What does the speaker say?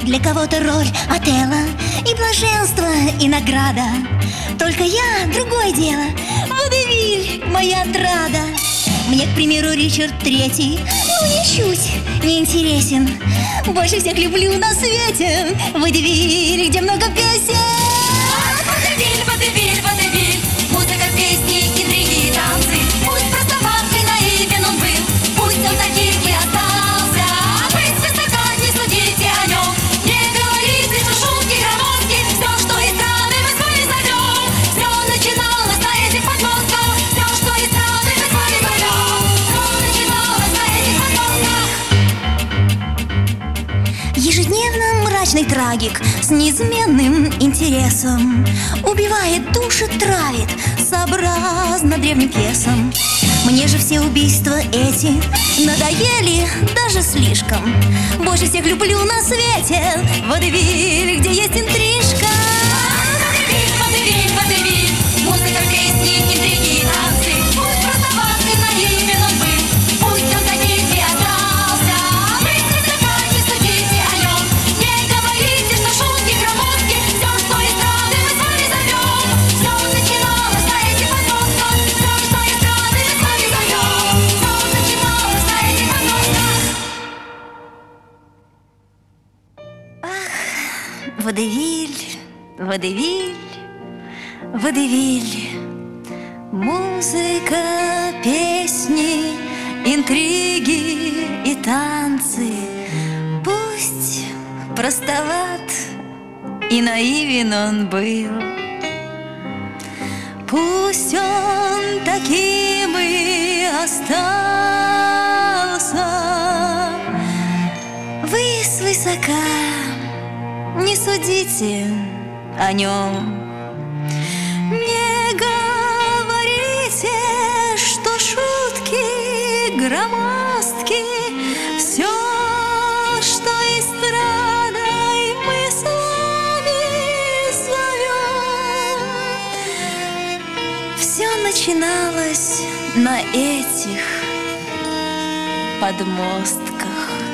Для кого-то роль Отелло и блаженство, и награда. Только я — другое дело, водевиль — моя отрада. Мне, к примеру, Ричард Третий, ну, ничуть не интересен. Больше всех люблю на свете водевиль, где много песен. Водевиль, водевиль, водевиль, музыка, песни, интриги и танцы. Пусть простоват и наивен он был, пусть он таким и остался. Вы свысока не судите о нем, не говорите, что шутки громоздки. Все, что из страны мы с вами зовем, все начиналось на этих подмостках. Все, что из страны мы с вами зовем, все начиналось на этих подмостках. Ежедневно мрачный трагик с неизменным интересом убивает души, травит сообразно древним пьесам. Мне же все убийства эти надоели даже слишком. Больше всех люблю на свете водевиль, где есть интрижка. Водевиль, водевиль, водевиль, музыка, песни, интриги и танцы. Пусть простоват и наивен он был, пусть он таким и остался. Вы свысока не судите о нем, не говорите, что шутки громоздки. Все, что из страны мы с вами зовем, все начиналось на этих подмостках. Все, что из страны мы с вами зовем, все начиналось на этих подмостках. Водевиль, водевиль, водевиль. Музыка, песни, интриги и танцы. Пусть простоват и наивен он был, пусть он таким и остался. Вы свысока не судите о нем, не говорите, что шутки громоздки. Все, что эстрадой мы с вами зовем, все начиналось на этих подмостках.